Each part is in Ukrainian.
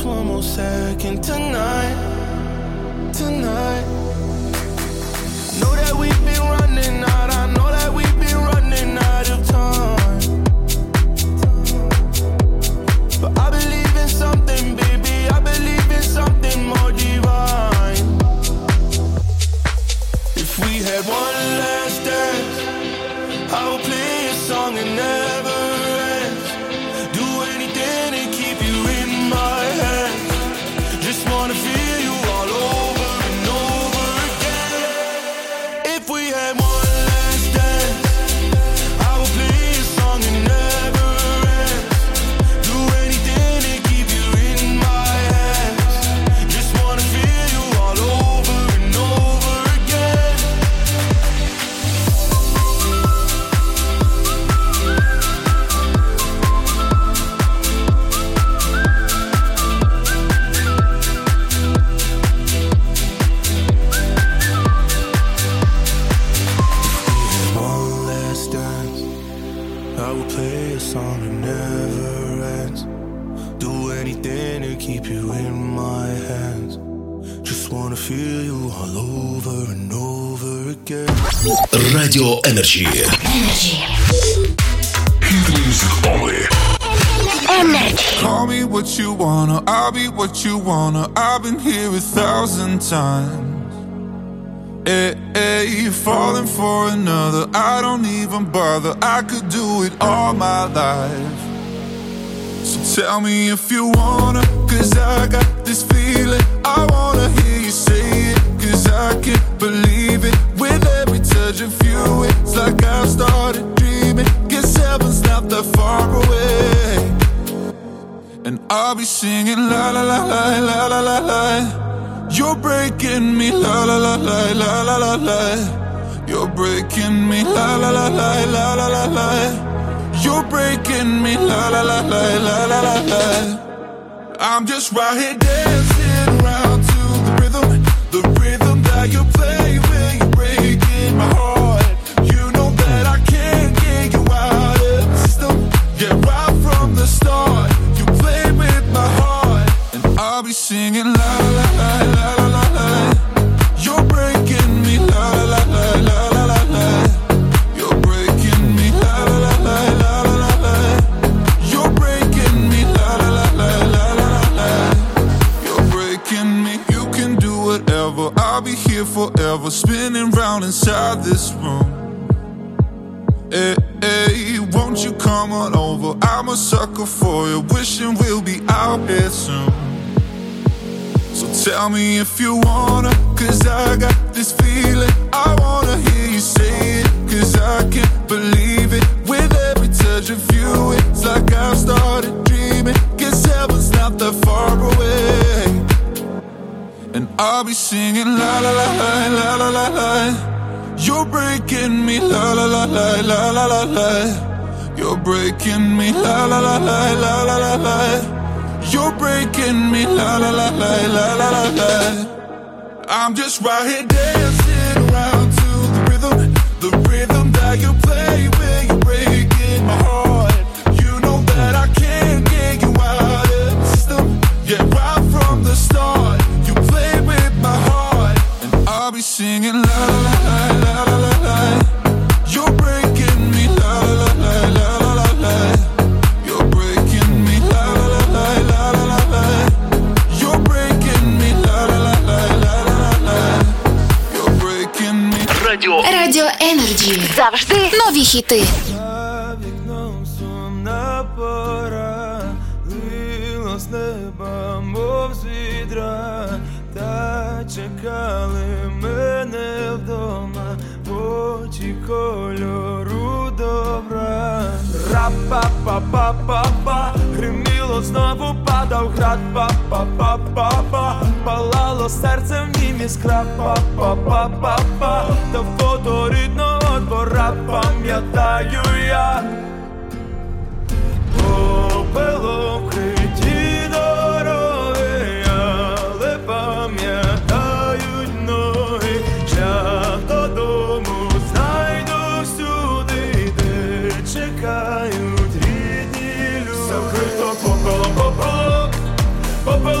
just one more second tonight. Know that we've been running out, I know that we've been running out of time. But I believe in something, baby, I believe in something more divine. If we had one last dance, I would play a song and never ends. Do anything to keep you in my hands. Just wanna feel you all over and over again. If we had one last dance, I would play a song and never ends. Do anything to keep you in my hands. Just wanna feel you all over and over again. One last dance, I will play a song that never ends. Do anything to keep you in my hands. Just wanna feel you all over and over again. Radio Energy. Hit music only. Call me what you wanna, I'll be what you wanna. I've been here 1,000 times. You're falling for another, I don't even bother. I could do it all my life. So tell me if you wanna, cause I got this feeling. I wanna hear you say it, cause I can't believe it. With every touch of you, it's like I've started dreaming. Guess heaven's not that far away. And I'll be singing la la la la la la la la. You're breaking me la la la la la la la la. You're breaking me la la la la la la la la. You're breaking me la la la la la la la la. I'm just right here dancing around to the rhythm that you play when you're breaking my heart. You know that I can't get you out of the system. Yeah, right from the start, you play with my heart, and I'll be singing la la la la la la la. You're breaking me la la la la la la la. You're breaking me la la la la la la la. You're breaking me la la la la la la la. You're breaking me. You can do whatever, I'll be here forever, spinning round inside this room. Hey, won't you come on over? I'm a sucker for you, wishing we'll be out here soon. So tell me if you wanna, cause I got this feeling. I wanna hear you say it, cause I can't believe it. With every touch of you, it's like I've started dreaming. Guess heaven's not that far away. And I'll be singing la la la la la la la la. You're breaking me la la la la la la la la. You're breaking me la la la la la la la la. You're breaking me la la la la la la la la. I'm just right here dancing around to the rhythm that you play when you're breaking my heart. You know that I can't get you out of the system. Yeah, right from the start, you play with my heart, and I'll be singing la la la la la la la. You're breaking me la la la la la la la. You're breaking me la la la la la la la. You're breaking me la la la la la la la. You're breaking me. Radio Energy. Завжди нові хіти. За вікном сумна пора, лило з неба, мов з відра, та чекали мене вдома, очі кольору добра. Ра-па-па-па-па-па, гриміло, знову падав град, па-па-па-па-па, палало серце в нім іскра, па-па-па-па-па, та фото рідного двора пам'ятаю я. Попелом вкриті дороги, але пам'ятають ноги, шлях додому знайду всюди, де чекають рідні люди. Закрито попелом, попелом, попелом.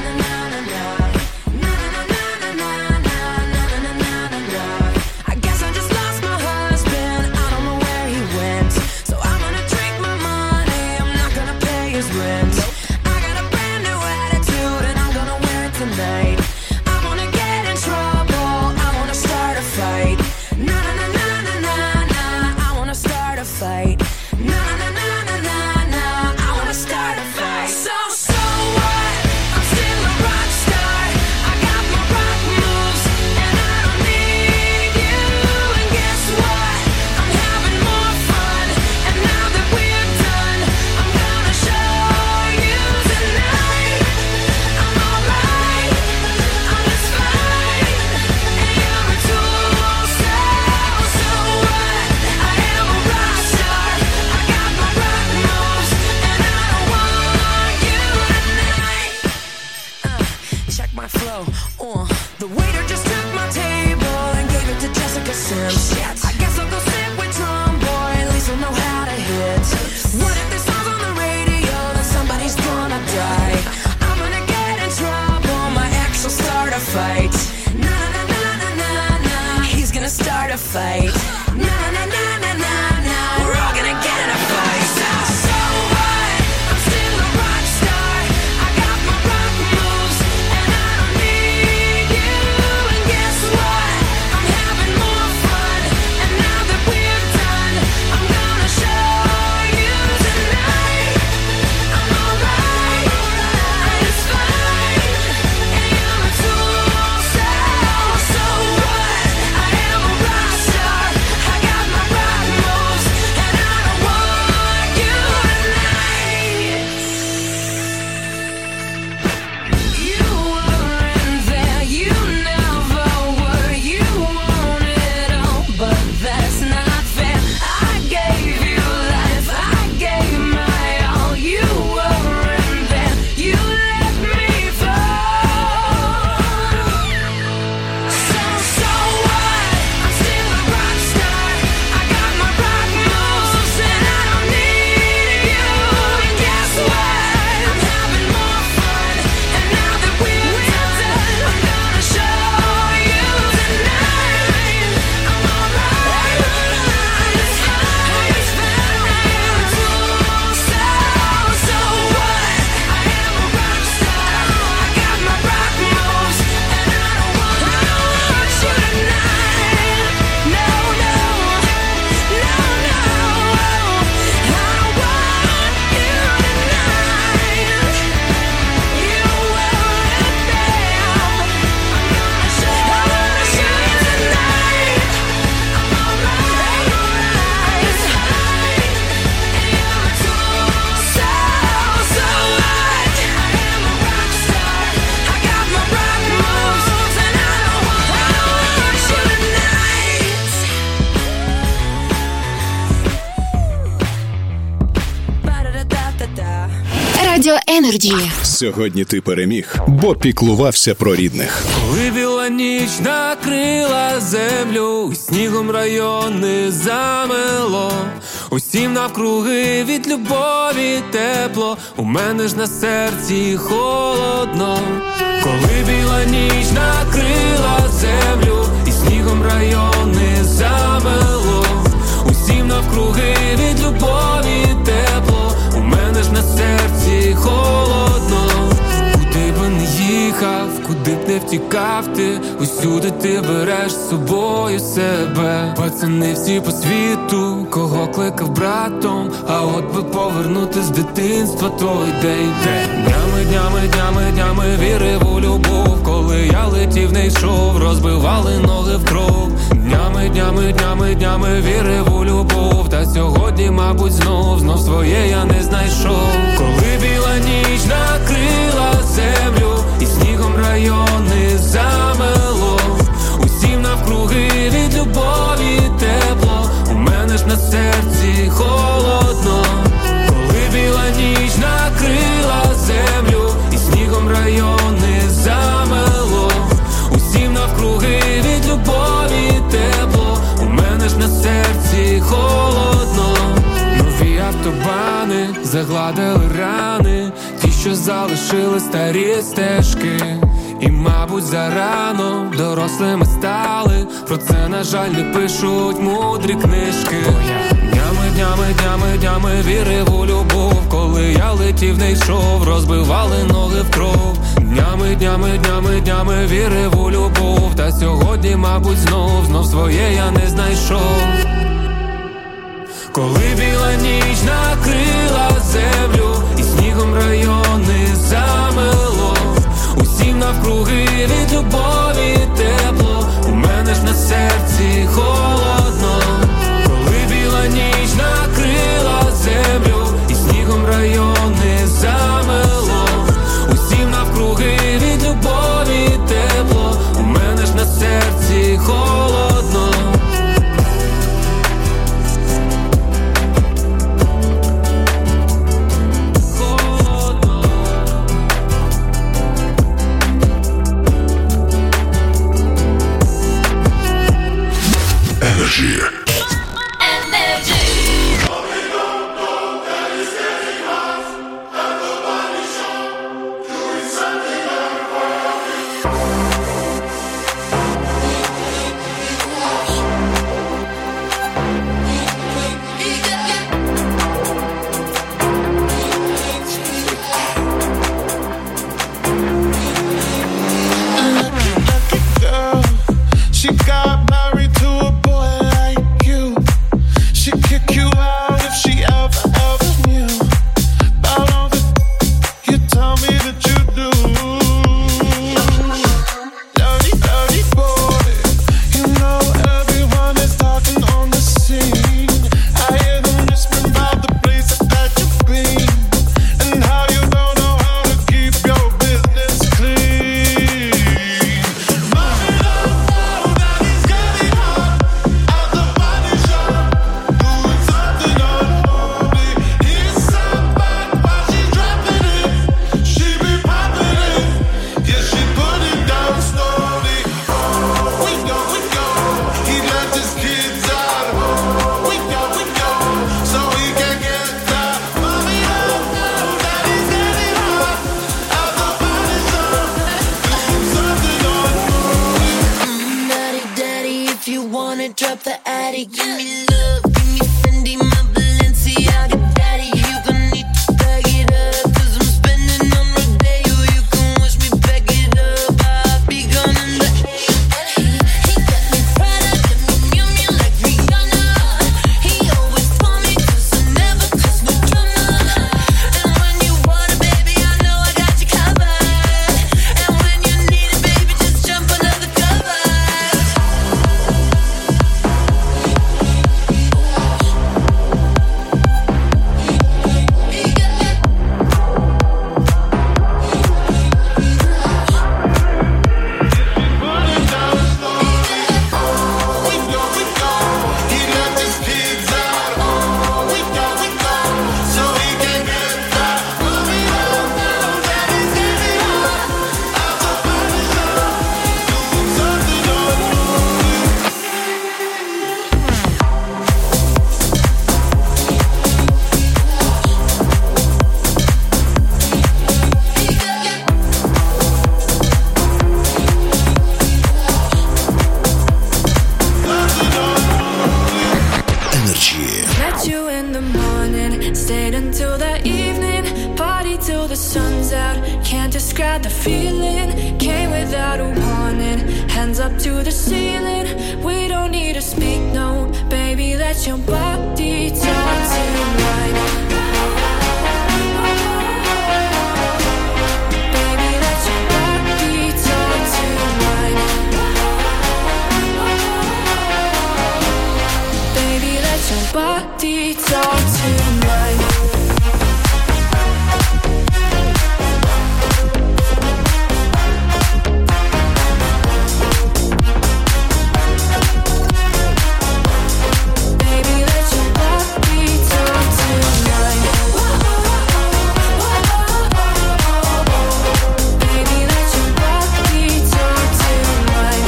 na na na na na na na na na na na to fight. Na na na na na na. We're all gonna get in a fight. So what? I'm still a rock star. I got my rock moves, and I don't need you. And guess what? I'm having more fun. And now that we're done, I'm gonna show you tonight. I'm alright. It's fine. And you're a tool. So what? I am a rock star. I got my rock moves, and I don't want you tonight. You weren't there, you never were. You want it all, but that's not fair. I gave you life, I gave my all. You weren't there, you let me fall. So what? I'm still a rock star. I got my rock moves, and I don't need you. And guess what? I'm having more fun. And now that we're done, I'm gonna show you tonight. I'm alright. It's fine. It's fine. So what? I am a rock star. I got my rock moves, and I don't want you tonight. No, no, no, no. I don't want you tonight. You weren't there. I'm gonna show you tonight. I'm alright. It's fine. And you're a tool. So what? I am a rock star. I got my rock moves, and I don't want you tonight. Ba-da-da-da-da-da. Радіо Енерджі. Сьогодні ти переміг, бо піклувався про рідних. Коли біла ніч накрила землю, снігом райони замело, усім навкруги від любові тепло, у мене ж на серці холодно. Коли біла ніч накрила землю, і снігом райони замело, усім навкруги від любові тепло, у мене ж на серці холодно. Куди би не їхав, куди б не втікав ти, усюди ти береш з собою себе. Пацани всі по світу, кого кликав братом, а от би повернути з дитинства той день. Днями вірив у любов, коли я летів, не йшов, розбивали ноги в кров. Днями вірив у любов, та сьогодні, мабуть, знов своє я не знайшов. Коли біла ніч накрила землю, і снігом райони замело, усім навкруги від любові тепло, у мене ж на серці холодно. Коли біла ніч накрила землю, і снігом райони замело, усім навкруги від любові тепло, у мене ж на серці холодно. Нові автобани загладили рани, ті, що залишили старі стежки. І, мабуть, зарано дорослими стали, про це, на жаль, не пишуть мудрі книжки. Днями вірив у любов, коли я летів, не йшов, розбивали ноги в кров. Днями вірив у любов, та сьогодні, мабуть, знов своє я не знайшов. Коли біла ніч накрила землю, і снігом райони замело, усім навкруги від любові тепло, у мене ж на серці холодно. Коли біла ніч накрила землю, і снігом райони замело, усім навкруги від любові тепло, у мене ж на серці холодно. Energy. wanna drop the attic. Give me love, give me Fendi, my Balenciaga daddy. You gon' need to bag it up, 'cause I'm spending on Rodeo. You can wish me back it up, I'll be gone in the He got me Prada, got me Miu Miu like Rihanna. He always told me 'cause I never cause no drama. And when you want it, baby, I know I got you covered. And when you need it, baby, just jump under the covers. Met you in the morning, stayed until the evening, party till the sun's out. Can't describe the feeling, came without a warning, hands up to the ceiling. We don't need to speak, no, baby, let your body talk to mine. Baby, let your body talk to mine. Baby, let your body talk to mine. Baby, let your body talk to mine. Baby, let your body talk to mine.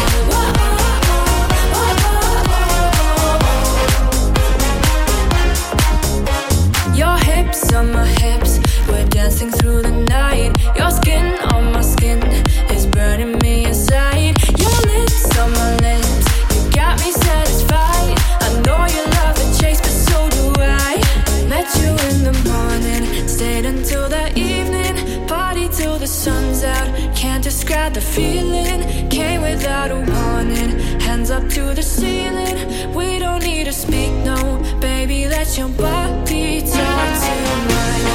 Your hips on my hips, we're dancing through the night. Your skin on my skin is burning me inside. Your lips on my lips, you got me satisfied. I know you love the chase, but so do I. Met you in the morning, stayed until the evening, party till the sun's out. Can't describe the feeling, came without a warning, hands up to the ceiling. We don't need to speak, no, baby, let your body talk to mine.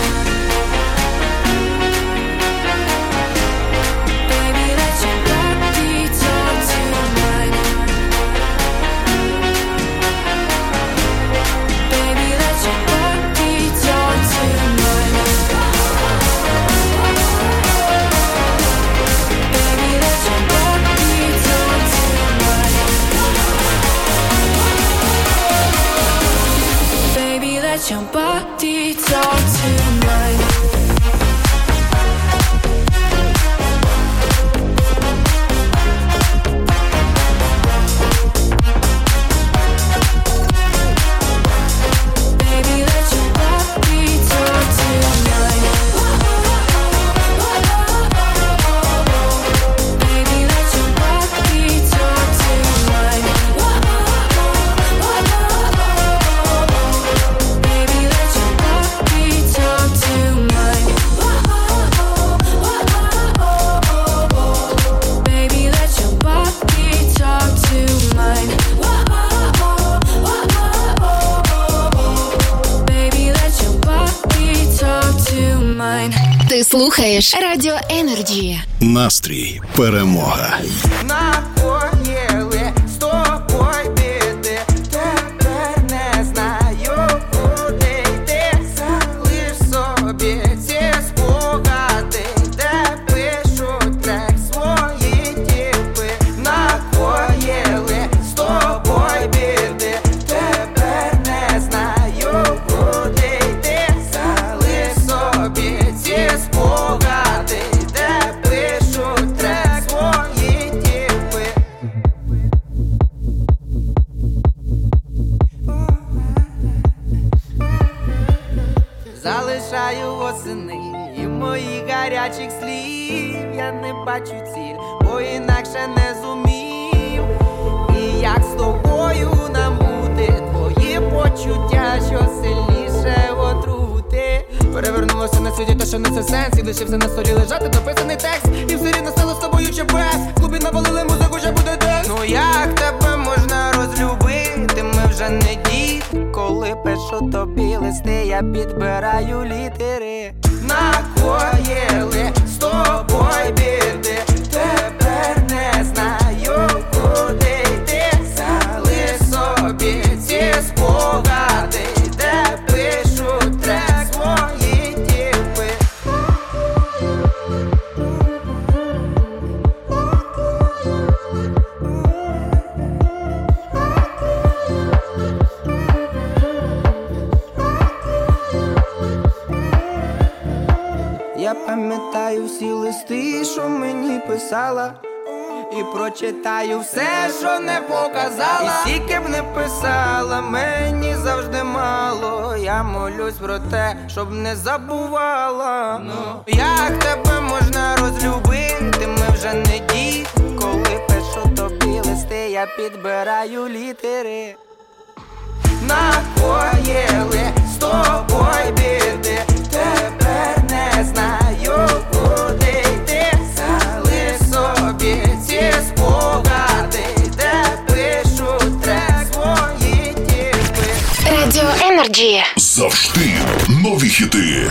Baby, let your body talk to mine. Baby, let your body talk to mine. Baby, let your body talk to mine. Baby, let your body talk to mine. Baby, let your body talk to mine. Baby, let your body talk to mine. Baby, let your body talk to mine. Baby, let your body talk to mine. Baby, let your body talk to mine. Ти слухаєш Радіо Енерджі. Настрій перемога. Накоїли з тобою біди, тепер не знаю, куди йти. Залиш собі ці спогади, де пишуть трек свої тіпи. Накоїли з тобою біди, тепер не знаю, куди йти. Залиш собі ці спогади, де пишуть трек свої тіпи. Залишаю восени і моїх гарячих слів. Я не бачу ціль, бо інакше не зумів. І як з тобою це сенс. І лишився на столі лежати дописаний текст. І все рівно стало з тобою чи без. В клубі навалили музику, вже буде десь. Ну як тебе можна розлюбити? Ми вже не діти. Коли пишу тобі листи, я підбираю літери. Накоїли з тобою біди, тепер не знаю, куди йти. Зали собі ці спогади, де пишу трек свої тіпи. Я пам'ятаю всі листи, що мені писала, і прочитаю все, що не показала. І скільки б не писала, мені завжди мало. Я молюсь про те, щоб не забувала. Як тебе можна розлюбити? Ми вже не діти. Коли пишу тобі листи, я підбираю літери. Накоїли з тобою біди, тепер не знаю, куди йти. Зали собі ці спогади, де пишу трек свої тіпи. Радіо Енерджі. Завжди нові хіти.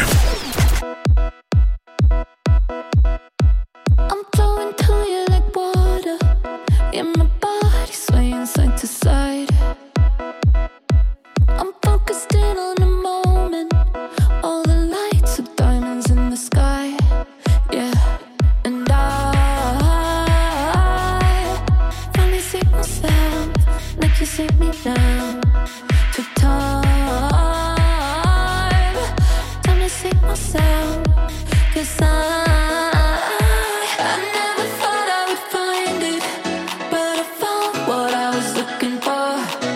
I'm flowing to you like water. Yeah, my body swaying side to side. I'm focused in on the moment. All the lights are diamonds in the sky. Yeah, and I finally see myself like you see me now. Took time to see myself. 'Cause I never thought I would find it, but I found what I was looking for.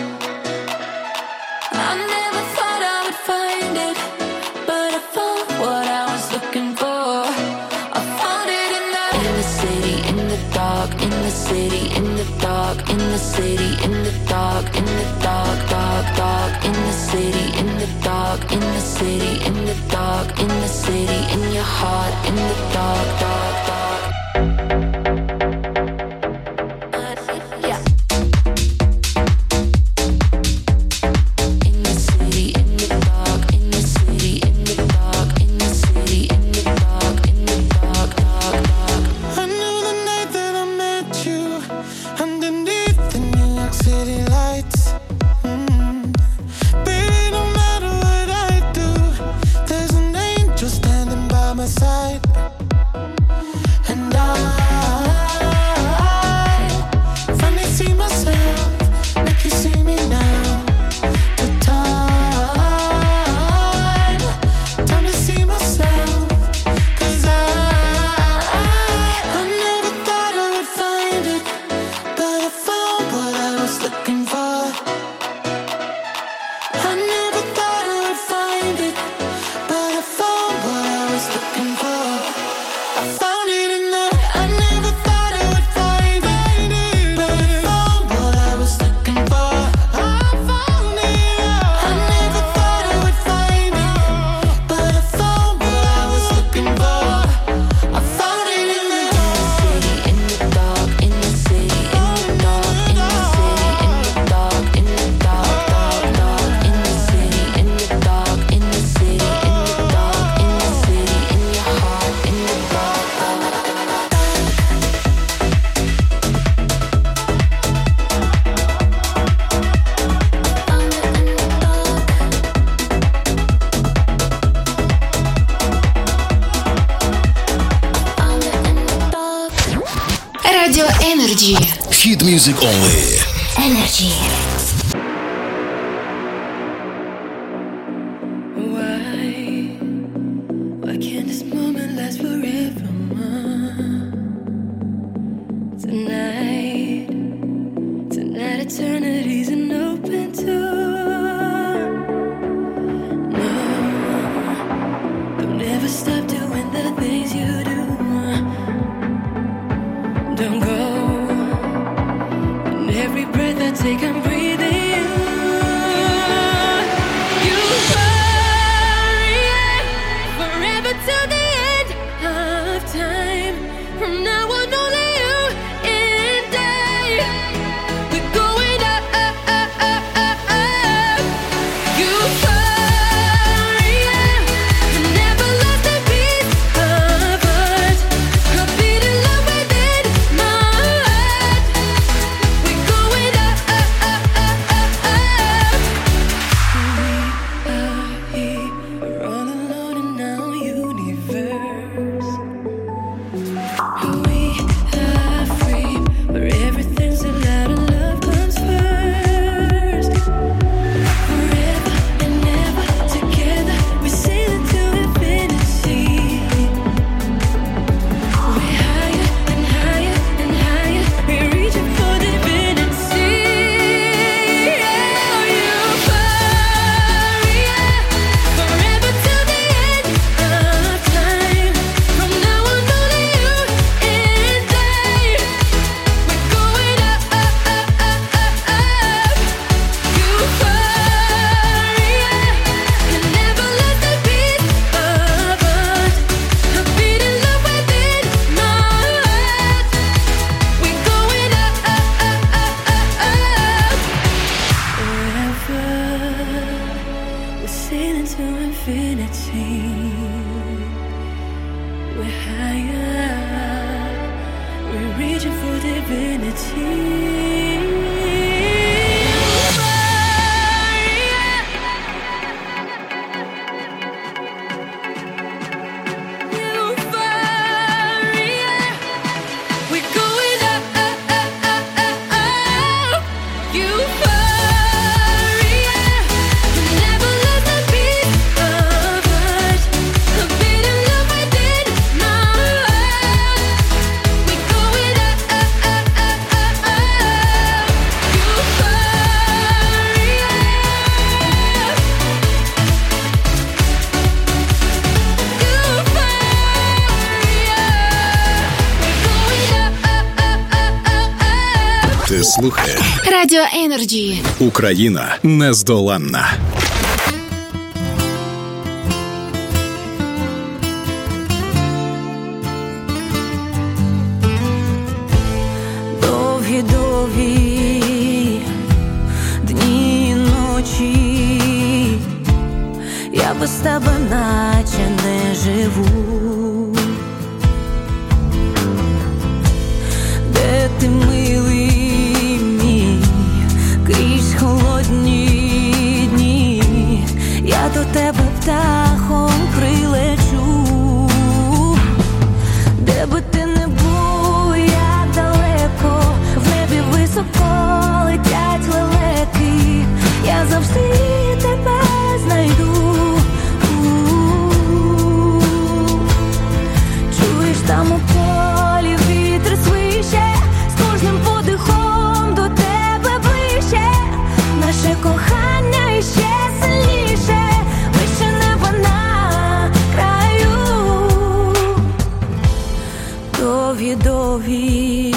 I never thought I would find it, but I found what I was looking for. I found it in the city, in the dark, in the city, in the dark, in the city, in the dark, in the dark, dark, dark, in the city, in the dark, in the city, in the dark, in the city, in your heart, in the dark, dark, dark. Радіо Енерджі. Hit music only. Енерджі. Why can't this moment last forever? Tonight eternity's an open door. No, don't ever stop doing the things you do. Don't go. And every breath I take, I'm breathing you. You hurry forever till the end. слухаєш Радіо Енерджі. Україна нездоланна. Довгі дні і ночі, я без тебе наче не живу. Де ти, милий мій, крізь холодні дні, я до тебе птахом прилечу. Де би ти не був, як далеко, в небі високо летять лелеки, я завжди тебе знайду. Чуєш, там у полі вітер свище, з кожним подихом до тебе ближче, наше кохання іще сильніше, вище неба на краю. Довгі-довгі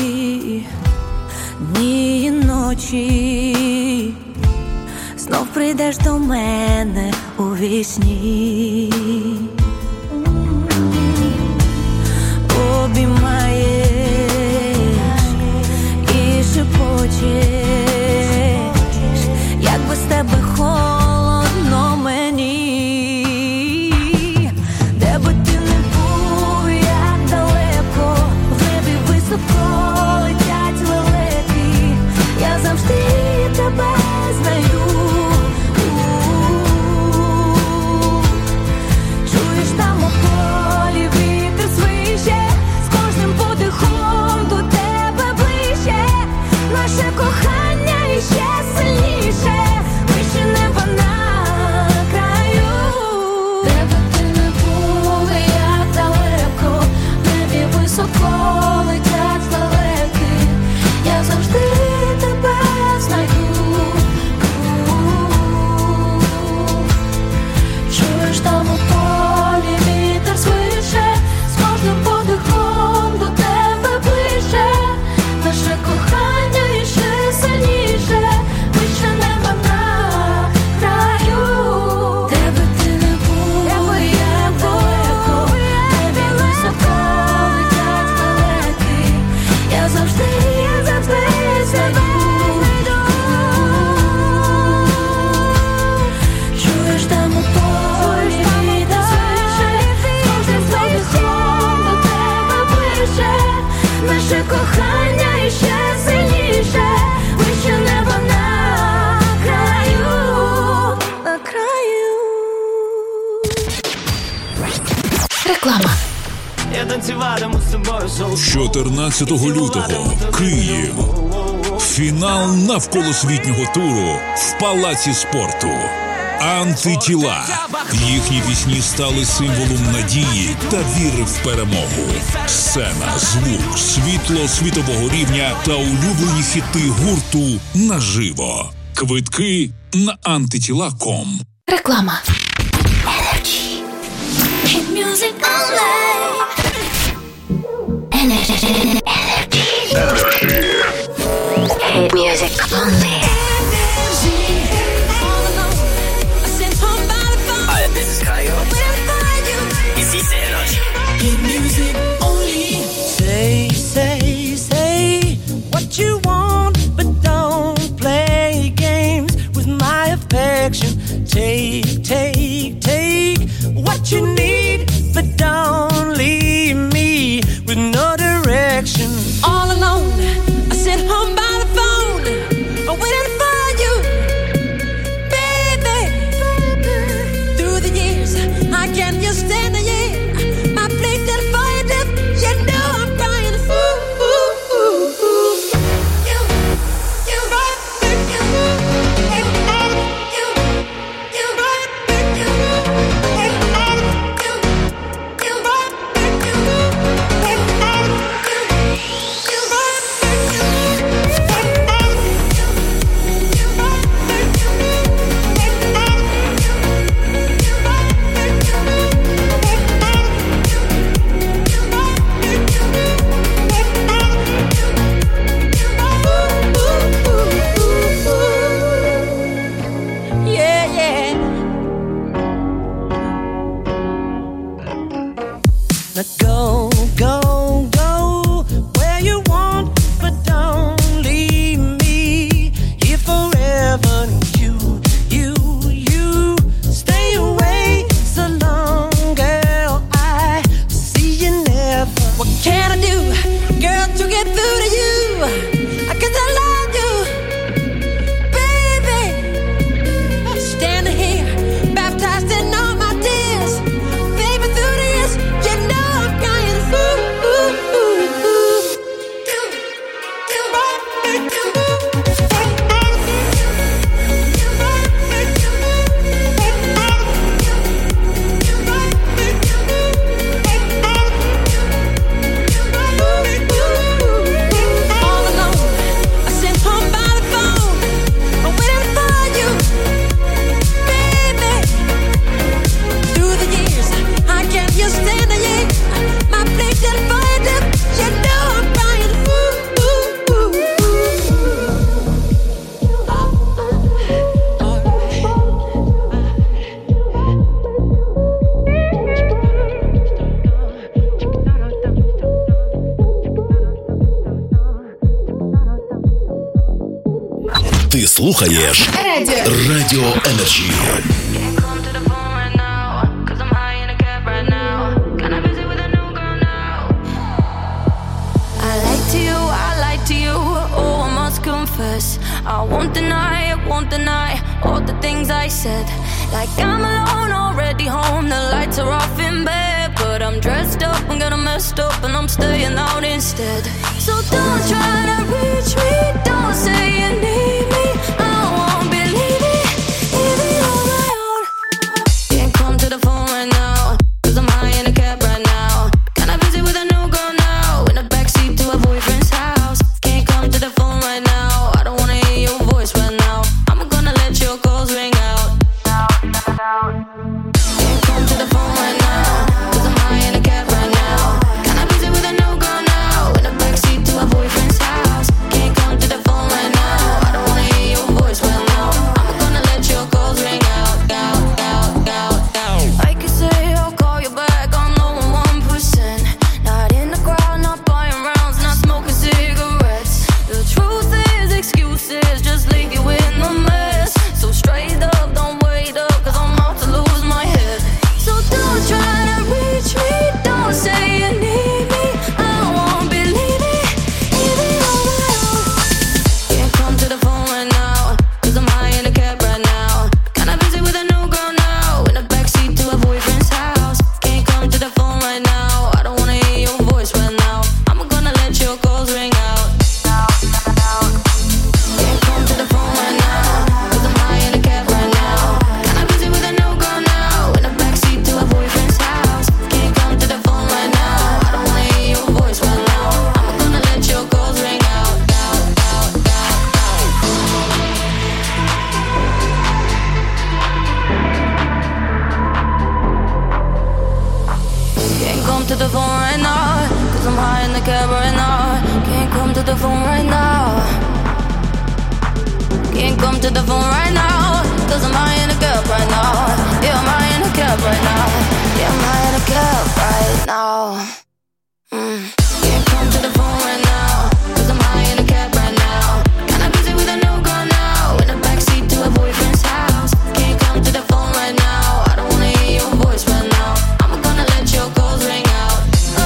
дні і ночі, знов прийдеш до мене у вісні. Обіймаєш і шепочеш, як без тебе холодно мені. Де би ти не був, як далеко, в небі високо летять лелеки, я завжди тебе знайду. Чуєш, там у полі вітер свище, з кожним подихом до тебе ближче, наше кохання іще сильніше, вище неба на краю. Де би ти не був, як далеко, в небі високо летять лелеки, я завжди тебе знайду. Чуєш, там у полі вітер свище, з кожним подихом до тебе ближче, наше кохання іще сильніше, вище неба на краю. Де би ти не був, як далеко, в небі високо летять лелеки, я завжди знайду. Чуєш, там у полі вітер свище, з кожним подихом до тебе ближче, наше кохання іще сильніше, вище неба на краю, на краю. Реклама. Я танцюватиму з тобою соу. 14 лютого Київ. Фінал навколосвітнього туру в Палаці спорту. Антитіла. Їхні пісні стали символом надії та віри в перемогу. Сцена, звук, світло світового рівня та улюблені хіти гурту наживо. Квитки на antitila.com. Реклама. Hit music online. Energy. Hit music only. Hi, this is Kyle. Is this Energy? Hit music only. Say what you want, but don't play games with my affection. Take what you need, but don't leave me with no direction. All alone, I sit home by the phone, waiting слухаєш Радіо Energy. I won't deny all the things I said. Like I'm alone, already home, the lights are off in bed. But I'm dressed up, I'm getting messed up, and I'm staying out instead. So don't try to reach me, don't say you need me. I won't believe it, even on my own. Can't come to the phone right now, 'cause I'm high in a cab right now. Kinda busy with a new girl now, in the backseat to a boyfriend's house. Can't come to the phone right now, I don't wanna hear your voice right now. I'm gonna let your calls ring out. Can't come to the phone right now, 'cause I'm high in a cab right now. Kinda busy with a new girl now, in the backseat to a boyfriend's house. Can't come to the phone right now, I don't wanna hear your voice right now. I'm gonna let your calls ring out, out, out, out, out. I could say I'll call you back, I'm low on 1%. Not in the crowd, not buying rounds, not smoking cigarettes. The truth is excuses just leave you in the mess. So straight up, don't wait up, 'cause I'm about to lose my head. So don't try to reach me, don't say you need me. I won't believe it, even on my own. Can't come to the phone right now, 'cause I'm high in a cab right now. Kinda busy with a new girl now, in the backseat to a boyfriend's house. Can't come to the phone right now, I don't wanna hear your voice right now. I'm gonna let your calls ring out. Can't come to the phone right now, 'cause I'm high in a cab right now. Kinda busy with a new girl now, in the backseat to a boyfriend's house. Can't come to the phone right now, I don't wanna hear your voice right now. I'm gonna let your calls ring out, out, out, out, out. Can't come to the phone right now, 'cause I'm high in the cab right now. Can't come to the phone right now. Can't come to the phone right now, 'cause I'm high in a cab right now. Yeah, I'm high in a cab right now. Yeah, I'm high in a cab right now. Can't come to the phone right now, 'cause I'm high in a cab right now. Kinda busy with a new girl now, in the backseat to a boyfriend's house. Can't come to the phone right now, I don't wanna hear your voice right now. I'm gonna let your calls ring out.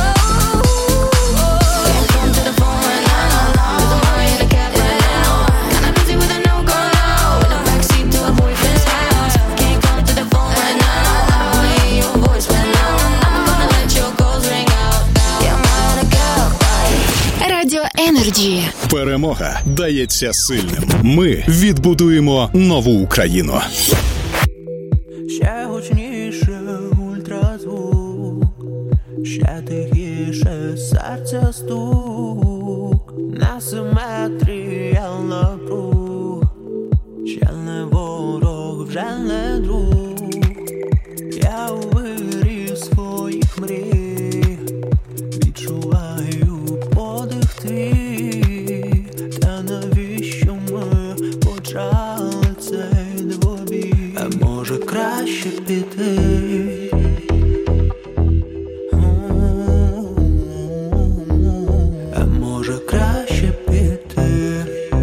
Can't come to the phone right now, 'cause I'm high in a cab right now. Kinda busy with a new girl now, in the backseat to a boyfriend's house. Can't come to the phone right now, I don't wanna hear your voice right now. I'm gonna let your calls ring out. Yeah, I'm high in a cab right. Радіо Energy. Перемога дається сильним. Ми відбудуємо нову Україну. Ще гучніше ультразвук, ще тихіше серця стук, на симетрія напруг, ще не ворог, вже не друг. Я у вирі своїх мрій, відчуваю подих твій. Та навіщо ми почали цей двобій? А може краще піти? А може краще піти?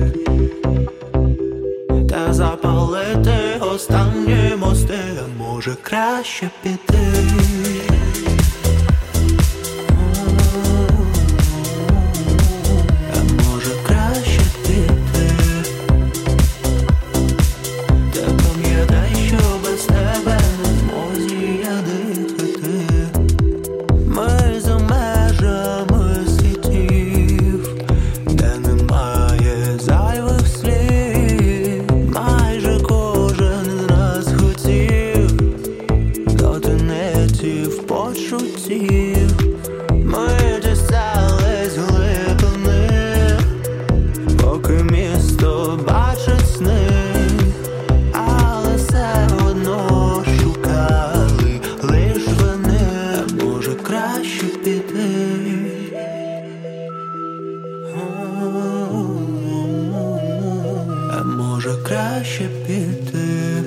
Та запалити останні мости? А може краще піти? краще піти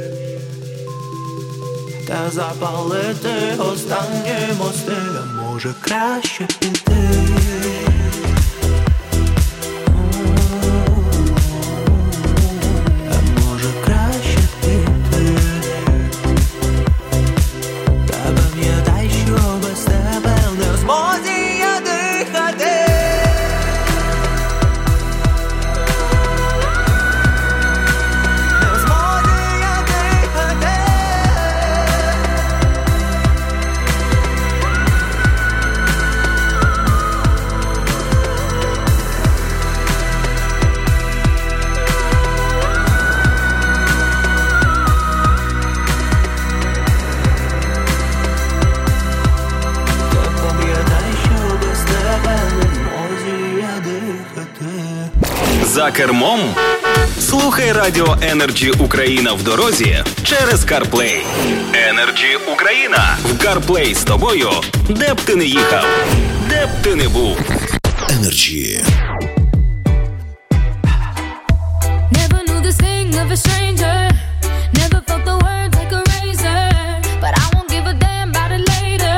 та запалити останні мости, а може краще піти. За кермом? Слухай Радіо Energy Україна в дорозі через CarPlay. Energy Україна. В CarPlay з тобою, де б ти не їхав, де б ти не був. Energy. Never knew this thing of a stranger. Never felt the words like a razor. But I won't give a damn about it later.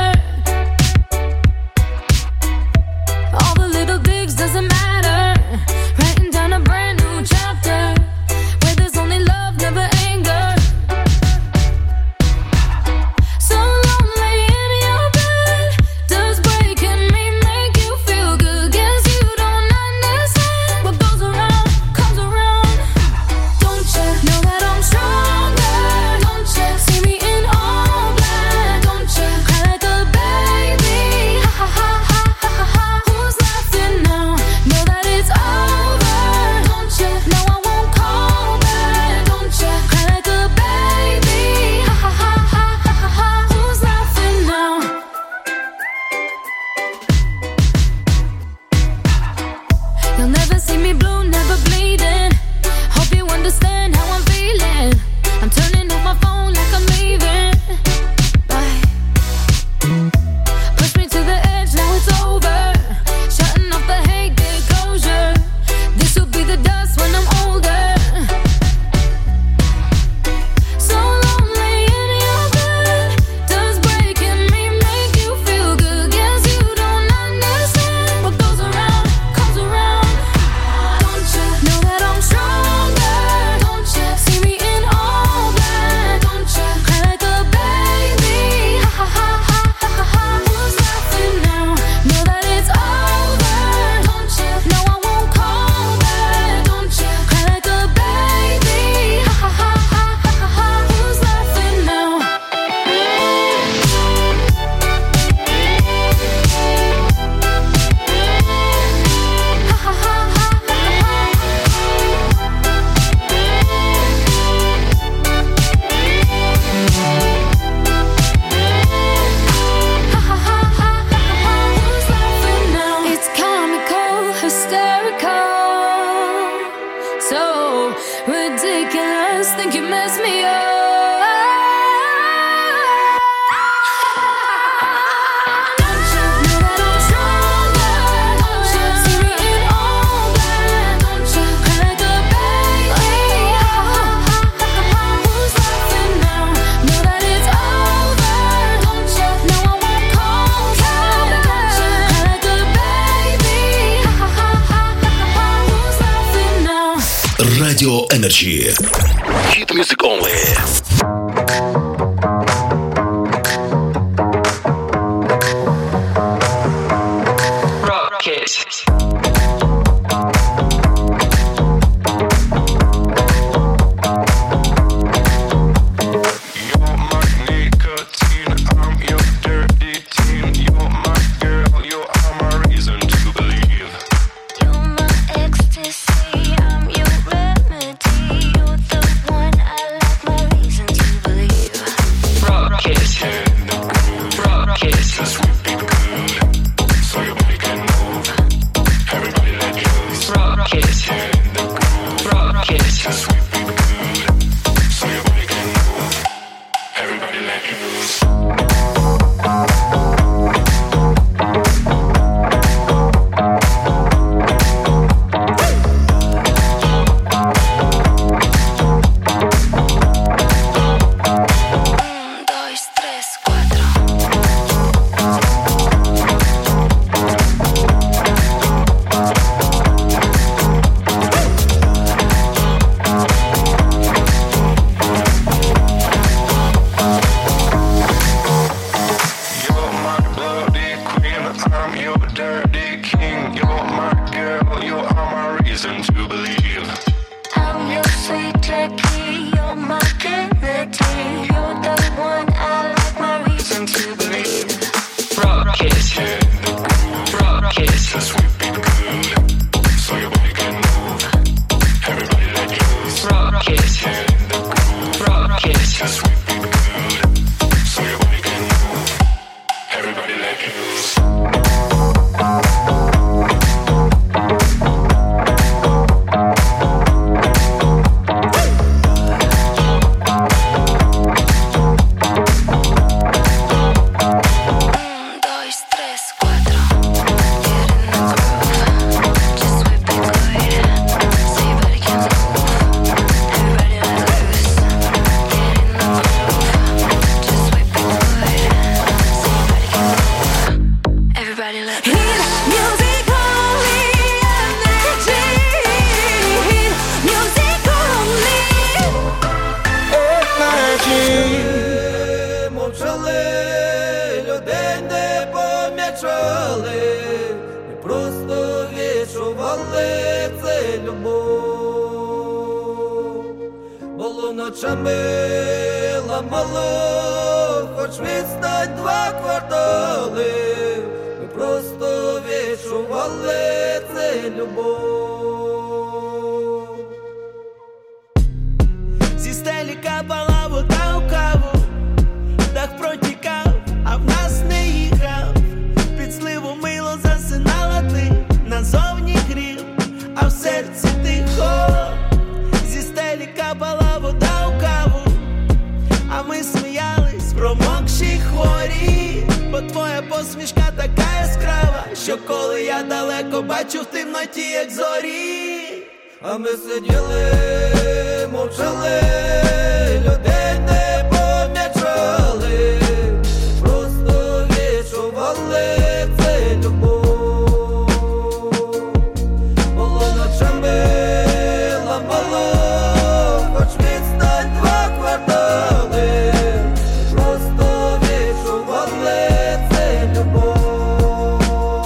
All the little digs doesn't matter. Writing down a brand new chapter where there's only love, never anger. So lonely in your bed. Does breaking me make you feel good? Guess you don't understand. What goes around comes around. Don't you know that I'm stronger? Don't you see me in all black? Don't you cry like a baby? Ha ha ha ha ha ha. Who's laughing now? Know that it's over. Don't you know I won't call back? Don't you cry like a baby? Ha ha ha ha ha ha. Who's laughing now? You'll never see me blue, never bleeding. Hope you understand how I'm feeling. I'm turning off my phone like I'm leaving. Bye. Push me to the edge, now it's over. Shutting off the hate, get closure. This will be the dust when I'm older. So lonely in your bed. Does breaking me make you feel good? Guess you don't understand. What goes around comes around. Don't you know that I'm stronger? Don't you see me in all black? Don't you cry like a baby? Ha ha ha ha ha ha. Who's laughing now? Know that it's over. Don't you know I won't call back? Don't you cry like a baby? Ha ha ha ha ha ha. Who's laughing now? It's comical, hysterical, so ridiculous. Think you messed me up. Don't you know that I'm stronger? Don't you see me in all black? Don't you cry like a baby? Who's laughing now? Know that it's over. Don't you know I won't call back? Don't you cry like a baby? Who's laughing now? Radio Energy. Hit music only. Rocket. Було ночами ламало, хоч відстань 2 квартали. Ми просто відчували це любов. Зі стелі капала вода у каву, дах протікав, а в нас не їхав. Під сливу мило засинала ти, назовні грів, а в серці тихо. Зі стелі капала вода у каву, а ми сміялись, промокші хворі. Бо твоя посмішка така яскрава, що коли я далеко бачу в темноті, як зорі. А ми сиділи, мовчали, людей не помічали, просто відчували це любов. Було ночами ламало, хоч відстань 2 квартали, просто відчували це любов.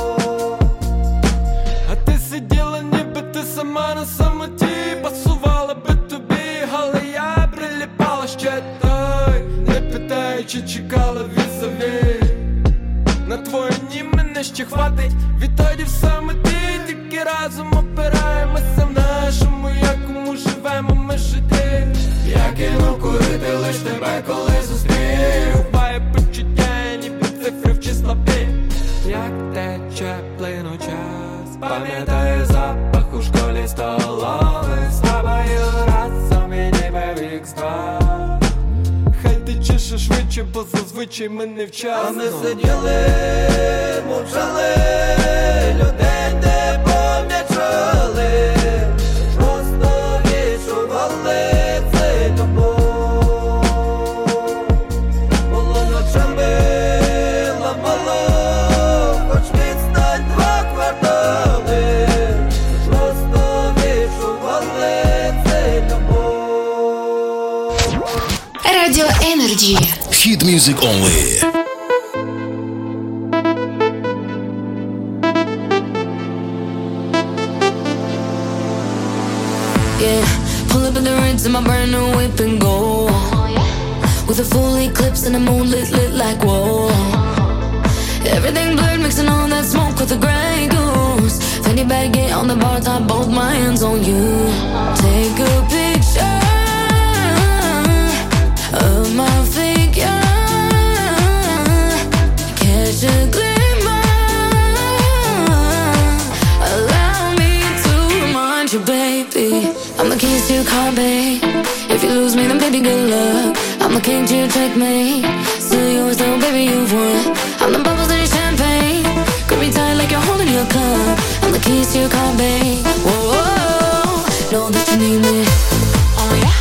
А ти сиділа, ніби ти сама на самоті, пасувала би тобі, але я приліпала ще той, не питаючи, чекала візові. На твої ні мене ще хватить, відтоді все мети, тільки разом опираємося в нашому, якому живемо ми житті. Я кинув курити лиш тебе, коли зустрів, губає почуття, ніби цифри в числоті. Як тече плину час, пам'ятаю запах у школі столових, з тобою разом і ніби вік-2. Хай тече ще швидше, бо зазвичай ми невчасно. А ми сиділи, мовчали, людей не помічали, просто відчували це любов. Було ночами ламало, хоч відстань 2 квартали, просто відчували це любов. Радіо Energy. Hit music only. Yeah, pull up in the rinse in my brand new whip and go. With a full eclipse and the moon lit like whoa. Everything blurred, mixing all that smoke with the Grey Goose. Fanny baggy on the bar top, both my hands on you. Take a picture of my figure, catch a glimmer, allow me to remind you, baby, I'm the keys to your car, babe. If you lose me, then baby, good luck. I'm the king to your checkmate. Still yours though, baby, you've won. I'm the bubbles in your champagne. Grip me tight like you're holding your cup. I'm the keys to your car, babe. Whoa, whoa, know that you need me. Oh yeah.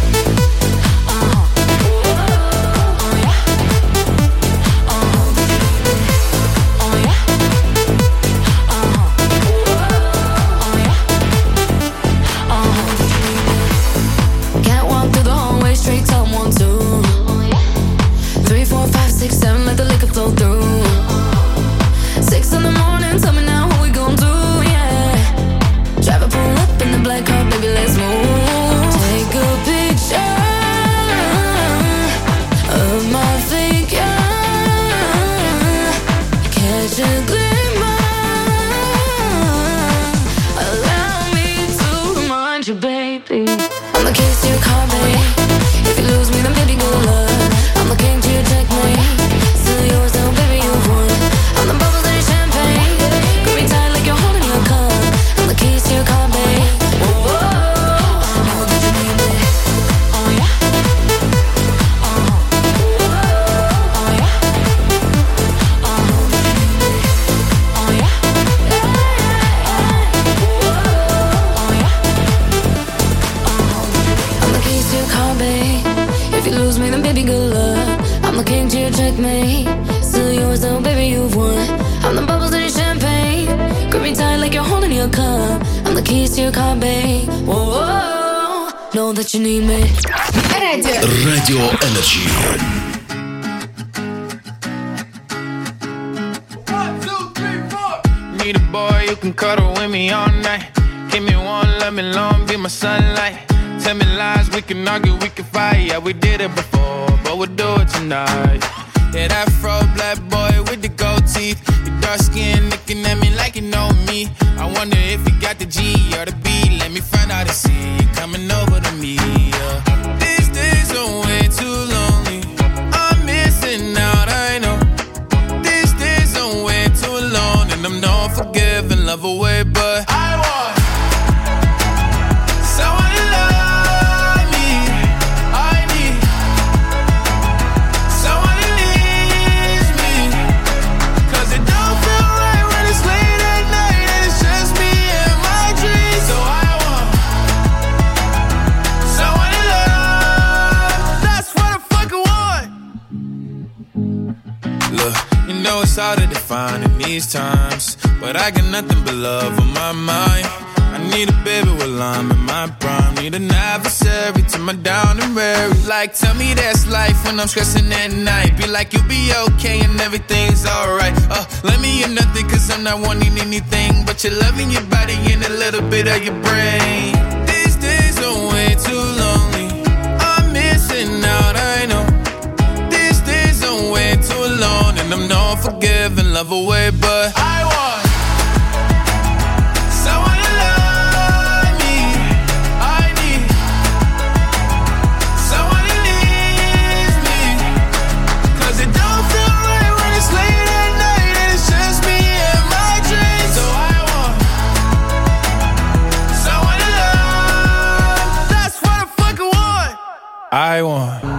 Straight top 1, 2, 3, 4, 5, 6, 7, let the liquor flow through. 6 in the morning, tell me now what we gon' do, yeah. Drive a pull up in the black car, baby, let's move. Take a picture of my figure, catch a glimmer, allow me to remind you, baby, I'm the keys to your car, baby. If you lose me, then baby, good luck. I'm the king to your checkmate. Still yours though, baby, you've won. I'm the bubbles in your champagne. Grip me tight like you're holding your cup. I'm the keys to your car, babe. Whoa, whoa, know that you need me. Oh yeah. Oh yeah. Oh yeah. Oh yeah. I'm the keys to your car, babe. If you lose me, then baby, good luck. I'm the king to your checkmate. Still yours though, baby, you've won. I'm the bubbles in your champagne. Grip me tight like you're holding your cup. I'm the keys to your car, babe. Whoa, whoa, know that you need me. Radio Energy. 1, 2, 3, 4. Need a boy you can cuddle with me all night. Give me one, let me long, be my sunlight. Tell me lies, we can argue, we can fight. Yeah, we did it before, but we'll do it tonight. Yeah, that fro black boy with the gold teeth. Your dark skin looking at me like you know me. I wonder if you got the G or the B. Let me find out and see you coming over to me. Yeah. These days are way too lonely. I'm missing out, I know. These days are way too alone, and I'm not forgiving, love away, but I want someone to love me. I need someone who needs me. 'Cause it don't feel right when it's late at night and it's just me and my dreams. So I want someone to love. That's what I fucking want. Look, you know it's hard to define in these times, but I got nothing but love on my mind. I need a baby while I'm in my prime. Need an adversary to my down and weary. Like, tell me that's life when I'm stressing at night. Be like, you'll be okay and everything's alright. Let me in nothing 'cause I'm not wanting anything but your love in your body and a little bit of your brain. These days are way too lonely. I'm missing out, I know. These days are way too alone, and I'm not forgiving, love away, but I want someone to love me. I need someone who needs me. 'Cause it don't feel right when it's late at night and it's just me and my dreams. So I want someone to love. That's what I fucking want. I want